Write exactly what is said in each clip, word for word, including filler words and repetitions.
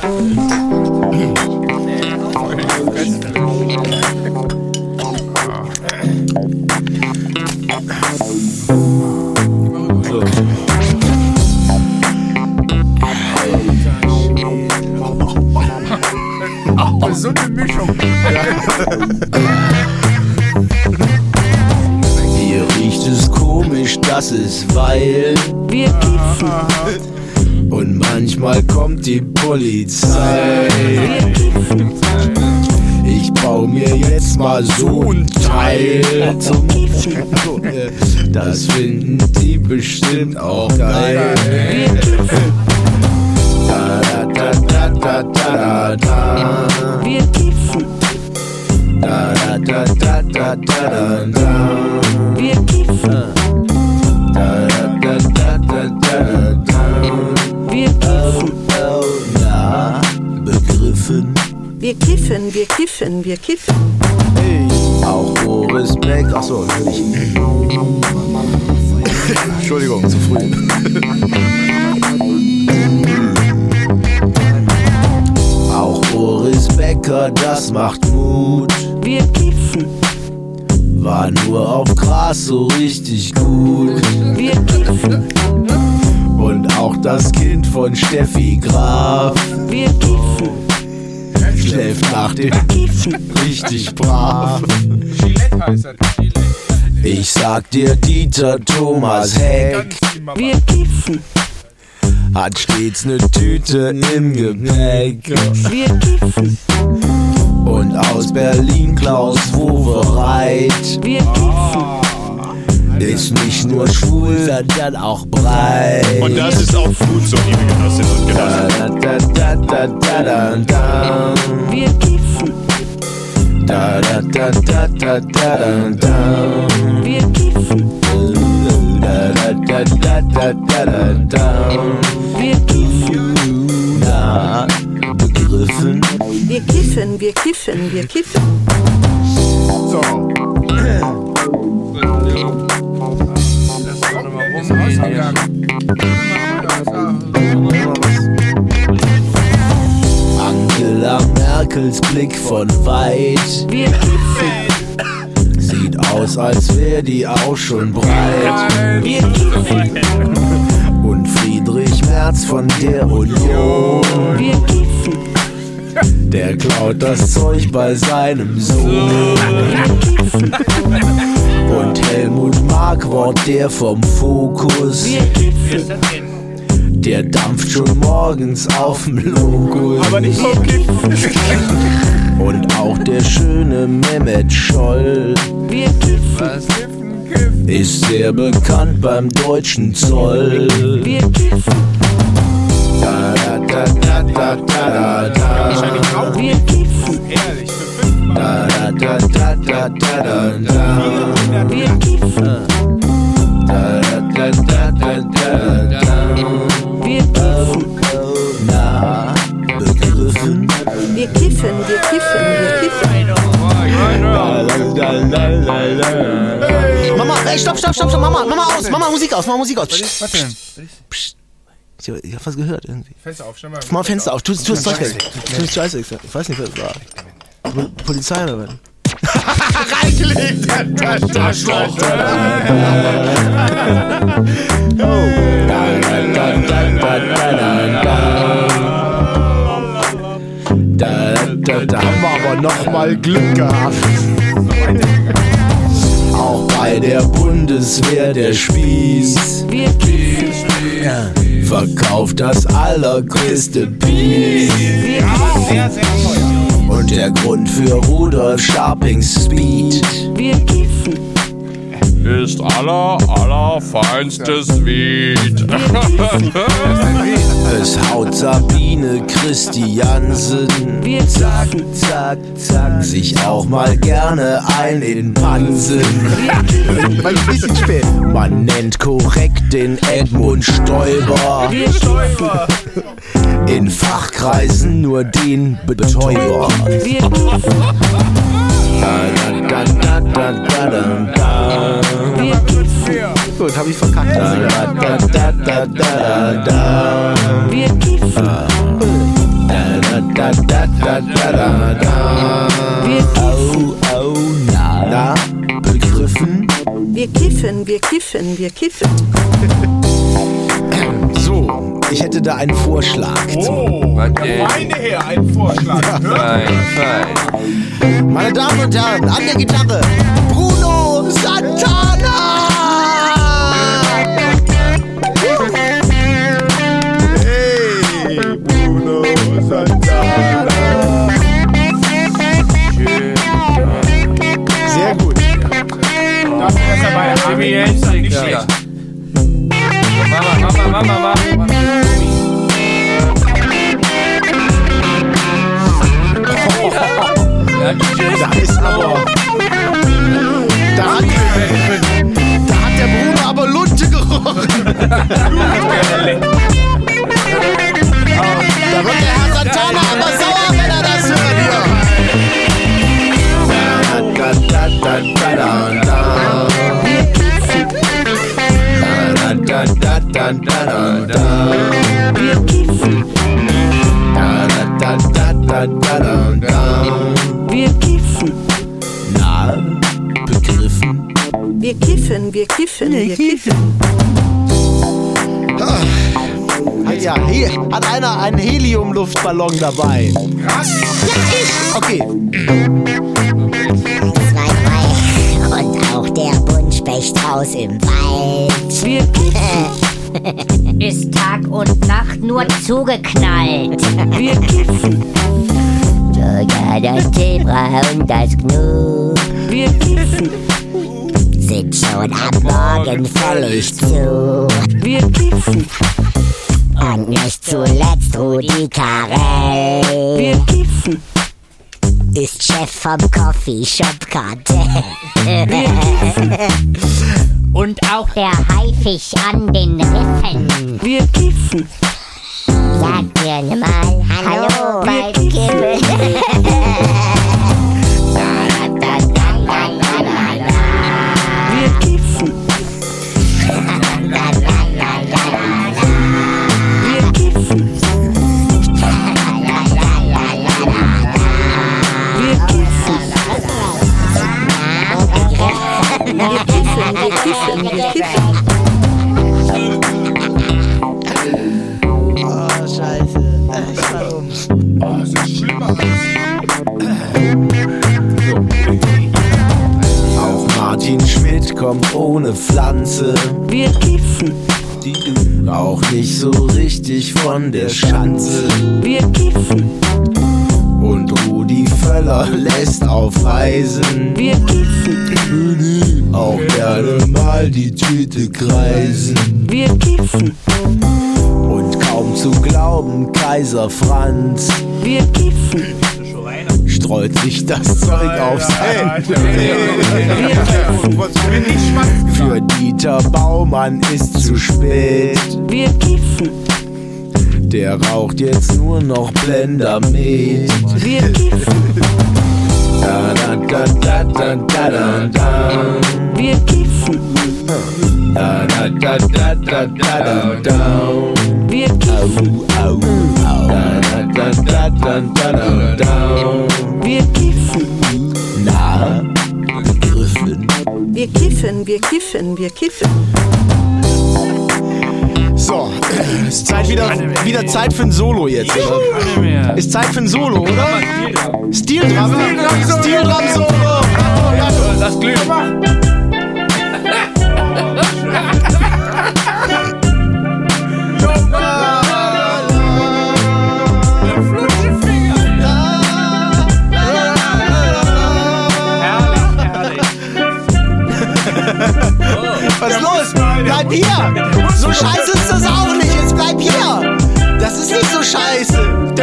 So eine Mischung. Hier riecht es komisch, das ist weil wir kiffen. Und manchmal kommt die Polizei. Wir kiffen. Ich bau mir jetzt mal so ein Teil zum Kiffen. Das finden die bestimmt auch geil. Wir kiffen. Da da da da da da. Wir kiffen. Da da da da da da da. Wir kiffen. Da da da da da da. Wir kiffen. Na, begriffen. Wir kiffen, wir kiffen, wir kiffen. Hey. Auch Boris Beck. Achso, ich. Entschuldigung, zu früh. Auch Boris Becker, das macht Mut. Wir kiffen. War nur auf Gras so richtig gut. Wir kiffen. Und auch das Kind von Steffi Graf Wir kiffen. schläft nach dem Kiffen. richtig brav. Gillette heißt das. Ich sag dir, Dieter Thomas Heck Wir kiffen. hat stets ne Tüte im Gepäck. Wir kiffen. Und aus Berlin Klaus Wowereit Wir kiffen. ist nicht nur schwul, sondern auch breit. Und das ist auch gut so, liebe Genossinnen und Genossen. Da da da da da da. Wir kiffen. Da da da da da da da. Wir kiffen. Da da da da da da da. Wir kiffen. Na, begriffen? Wir kiffen, wir kiffen, wir kiffen. So. Das war nochmal rum ausgegangen. Angela Merkels Blick von weit Wir kiffen. sieht aus, als wär die auch schon breit. Wir kiffen. Und Friedrich Merz von der Union, Wir kiffen. der klaut das Zeug bei seinem Sohn. Wir kiffen. Und Helmut Markwort, der vom Fokus, Wir kiffen. der dampft schon morgens auf'm Lokus. Aber nicht vom Kiffen. Und auch der schöne Mehmet Scholl Wir kiffen. Was kiffen, kiffen. ist sehr bekannt beim deutschen Zoll. Wir kiffen. Da da da da da da da. Wahrscheinlich auch Wir kiffen. ehrlich. Für fünfmal. Da da da da da da da. Wir kiffen. Da da da da da da. Wir kiffen. Na, begriffen? Wir kiffen, wir kiffen, wir kiffen. Mama, ey, stopp, stopp, stopp, stopp, Mama, Mama aus, Mama, Musik aus, Mama, Musik aus. Psst, Was denn? psst. Ich hab, ich hab was gehört irgendwie. Fenster auf, stell mal. Mach mal Fenster auf, tu, tu das Zeug weg. Tu das Zeug weg. Ich weiß nicht, wer das war. Pol- Polizei oder was? Reingelegt! Da, da, da, da haben wir aber noch mal Glück gehabt. Auch bei der Bundeswehr der Spieß Wir kiffen. verkauft das allergrößte Piece. Wir kiffen. Sehr, sehr teuer. Und der Grund für Rudolf Scharpings Speed Wir kiffen. Ist aller, aller feinstes Weed. es haut Sabine Christiansen Wir zack, zack, zack sich auch mal gerne ein in Pansen. Ein bisschen spät. Man nennt korrekt den Edmund Stoiber, Wir kiffen. in Fachkreisen nur den Betäuber. Wir kiffen. Da, da, da, da, da, da, da. Wir kiffen. Gut, hab ich verkackt. Da, da, da, da, da, da, da. Wir kiffen. Da, da, da, da, da. Oh, oh, na, na, begriffen? Wir kiffen, wir kiffen, wir kiffen. So, ich hätte da einen Vorschlag. Oh, Was der denn? feine Herr, ein Vorschlag. Fein, fein. Meine Damen und Herren, an der Gitarre, Bruno Santana! Hey, Bruno Santana. Sehr gut. Dafür, dass er bei der Army ist, nicht schlecht. Mama, Mama, Mama, Mama. Da ist aber. Da hat, da hat der Bruno aber Lunte gerochen. Da wird der Herr Santana aber sauer, wenn er das hört hier. Da, da, da, da, da, da. Da, da, da, da, da. Wir kiffen, Da, da, da, da, da, da, da. wir kiffen. Na, begriffen? Wir kiffen, wir kiffen, wir kiffen. Ja, hier hat einer einen Heliumluftballon dabei. Krass. Okay, Zwei, drei. Und auch der Buntspecht aus im Wald. Wir kiffen, Ist Tag und Nacht nur zugeknallt. wir kiffen, Sogar das Zebra und das Gnu wir kiffen, sind schon am Morgen völlig zu. wir kiffen, Und nicht zuletzt Rudi Carell wir kiffen, ist Chef vom Coffeeshop-Kartell. Und auch der Haifisch an den Riffen wir kiffen, sagt dir mal Hallo beim Kippen. wir kiffen, wir kiffen, wir kiffen, wir kiffen, wir kiffen. oh, scheiße. Warum? Oh, das ist schlimmer. Auch Martin Schmidt kommt ohne Pflanze, Wir kiffen, die du auch nicht so richtig von der Schanze. wir kiffen, Und Rudi Völler lässt auf Reisen wir kiffen, auch gerne mal die Tüte kreisen. wir kiffen, Und kaum zu glauben, Kaiser Franz wir kiffen, streut sich das Zeug aufs Hemd. Bin nicht schwatzen. Für Dieter Baumann ist zu spät. wir kiffen, Der raucht jetzt nur noch Blendermet. wir kiffen, Da, da, da, da, da, da, da, da. wir kiffen, Da, da, da, da, da, da, da, da. wir kiffen, Au, au, au. Da, da, da, da, da, da, da. wir kiffen, Na, begriffen? wir kiffen, wir kiffen, wir kiffen. So, ist Zeit wieder, wieder Zeit für ein Solo jetzt, oder? Ist Zeit für ein Solo, oder? Steel Drum, Steel Drum Solo. Das Glück. Was ist los? Bleib hier! So scheiße ist das auch nicht, jetzt bleib hier! Das ist nicht so scheiße!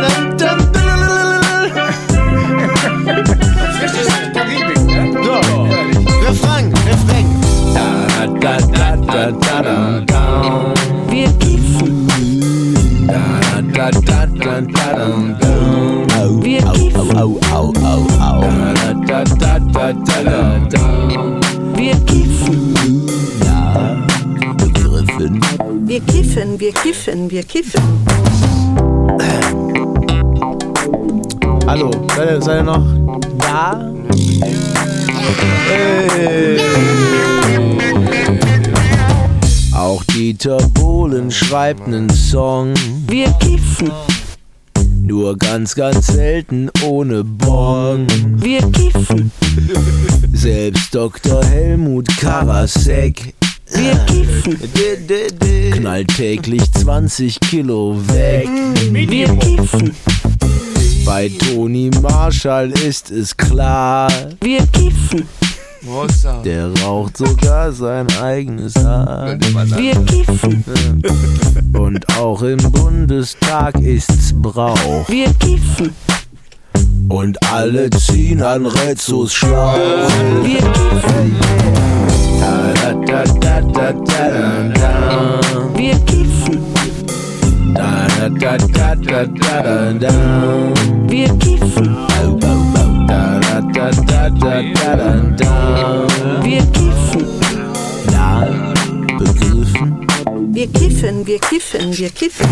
So, Refrain, Refrain! Da, da, da, da, da, da, da. Wir kiffen, Da, da, da, da, da, da, da. Au, wir au, kiffen, au, au, au, au. Da, da, da, da, da, da, da. wir kiffen, Na, begriffen? wir kiffen, wir kiffen, wir kiffen. Hallo, seid ihr, seid ihr noch da? Hey. Auch Dieter Bohlen schreibt nen Song. Wir kiffen, Nur ganz, ganz selten ohne Bon. wir kiffen, Selbst Doktor Helmut Karasek wir kiffen, knallt täglich zwanzig Kilo weg. wir kiffen, Bei Toni Marshall ist es klar, wir kiffen, Rosa. der raucht sogar sein eigenes Haar. wir kiffen, Und auch im Bundestag ist's Brauch. wir kiffen, Und alle ziehen an Rezzos Schlauch. wir kiffen, Da, da, da, da, da, da, da. wir kiffen, Da, da, da, da, da, da, da. wir kiffen, Au, au, au. Da, da, da, da, da, da, da. wir kiffen, Na, begriffen? wir kiffen, wir kiffen, wir kiffen.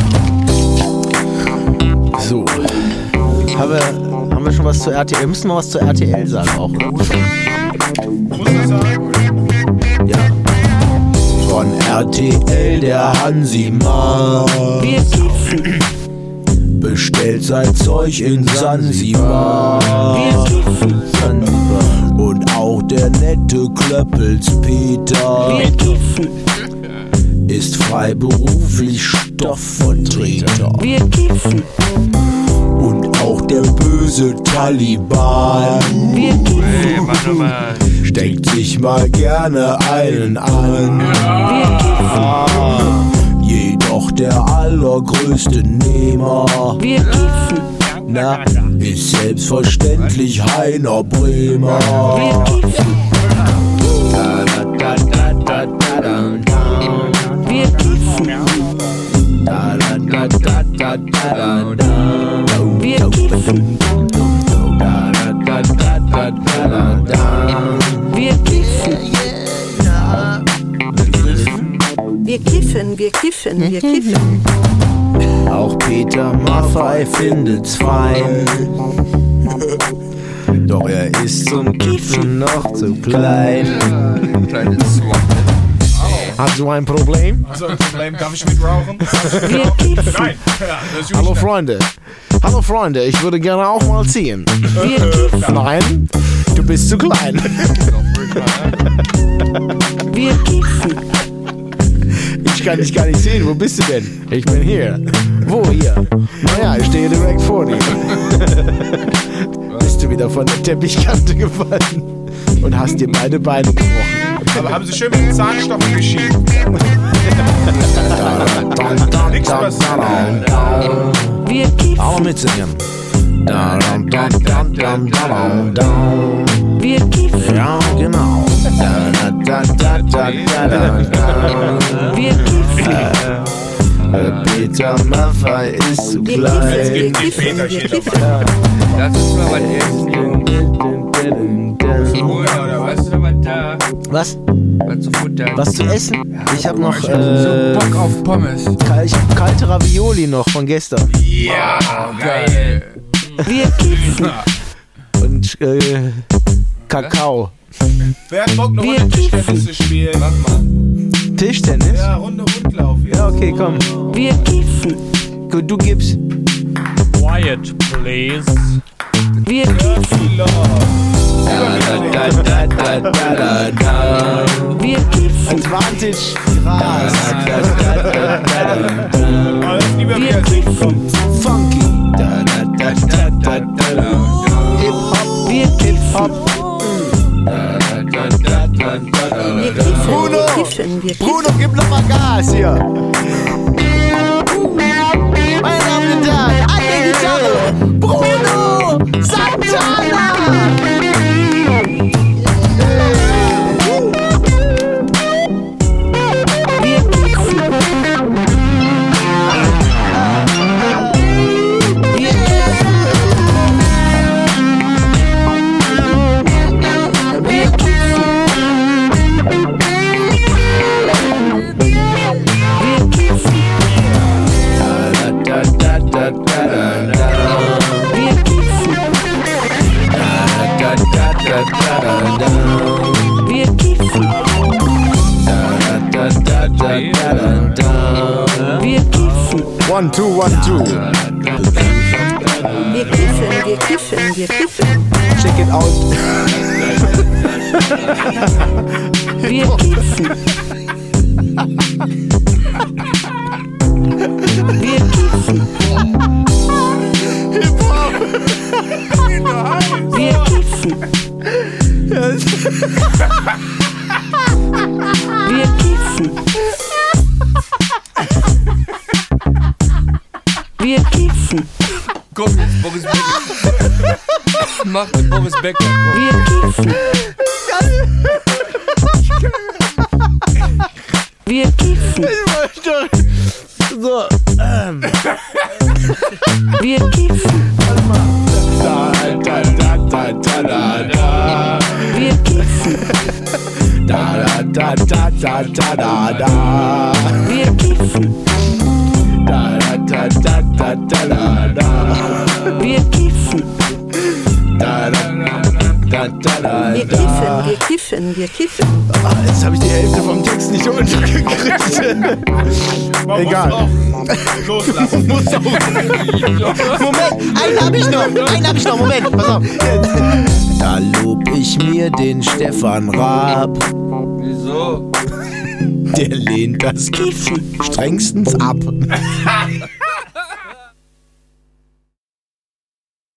So. Haben wir, haben wir schon was zu R T L? Wir müssen noch was zu R T L sagen auch, oder? Muss das sagen? Ja. Von R T L der Hansi-Mann Wir kiffen, bestellt sein Zeug in Sansibar. wir kiffen, Sansibar. Und auch der nette Klöppels Peter wir kiffen, ist freiberuflich Stoffvertreter. wir kiffen, Und auch der böse Taliban wir kiffen, Hey, mach nochmal. steckt sich mal gerne einen an. wir kiffen, Jedoch der allergrößte Nehmer, wir kiffen, na, ist selbstverständlich Heiner Bremer. wir kiffen, Da, da, da, da, da, da, da. wir kiffen, Da, da, da, da, da, da, da. wir kiffen, Da, da, da, da, da, da, da. wir kiffen, wir kiffen, wir kiffen, wir kiffen, Auch Peter Maffay findet's fein. Doch er ist zum Kiffen noch zu klein. Kleines Swamp. Hast du ein Problem? Also ein Problem, darf ich mitrauchen? wir kiffen, Nein. Ja, das ist Hallo Freunde. Hallo Freunde, ich würde gerne auch mal ziehen. wir kiffen, Nein, du bist zu klein. wir kiffen, Ich kann dich gar nicht sehen. Wo bist du denn? Ich bin hier. Wo hier? Naja, ich stehe direkt vor dir. Bist du wieder von der Teppichkante gefallen und hast dir beide Beine gebrochen. Aber haben sie schön mit den Zahnstoffen geschieden. Nichts passiert. wir kiffen, Auch mitsingen. Da, dam, dam, dam, dam, dam, dam. wir kiffen, Ja, genau. Da, da, da, da, da, da, da. wir kiffen, Äh, Peter Maffay ist zu wir klein. kiffen, wir Die kiffen, Väter wir steht kiffen, Das ist mal was essen. Oder was ist aber da? Was? Was zu futtern? Was zu essen? Ich habe noch So äh, Bock auf Pommes. kal- ich hab kalte Ravioli noch von gestern. Ja, Geil. wir kiffen, Und äh, Kakao. wer hat Bock, eine Wir Runde Tischtennis zu spielen? Mach mal. Tischtennis? Ja, Runde Rundlauf jetzt. Ja, okay, komm. wir kiffen, Gut, du gibst. Quiet, please. wir kiffen, Da, da, da, da, da, da. wir kiffen, Advantage Gras. Da, da, da, da, da. Alles lieber wir wieder singen. kiffen, Funky. Da, da, da, da, da, da, da. Hip Hop. wir kiffen, Da, da, da, da, da, da. wir kiffen, Bruno! wir kiffen, wir Bruno, kiffen, gib noch mal Gas hier. Meine Damen und Herren, an der Gitarre, Bruno Santana. wir kiffen, wir kiffen, wir kiffen, wir One, two, one, two. Wir kiffen, wir kiffen, wir kiffen. Check it out. Wir kiffen. Wir kiffen. Wir kiffen. Wir kiffen. Wir kiffen. Komm jetzt, Boris Becker. Mach den Boris Becker. Komm. Wir kiffen. Wir kiffen. So, ähm. Wir kiffen. Da, da, da, da, da, da, da. Wir kiffen. Da, da, da, da, da, da, da. Wir kiffen. Da, da, da, da, da, da, da. Wir kiffen. Da, da, da, da, da, Wir da. kiffen, wir kiffen, wir kiffen. Ah, jetzt habe ich die Hälfte vom Text nicht untergekriegt. Man Egal. muss auch loslassen. Muss auch. Moment, einen hab ich noch. Einen hab ich noch. Moment, pass auf. Da lob ich mir den Stefan Raab. Wieso? Der lehnt das Kiffen strengstens ab.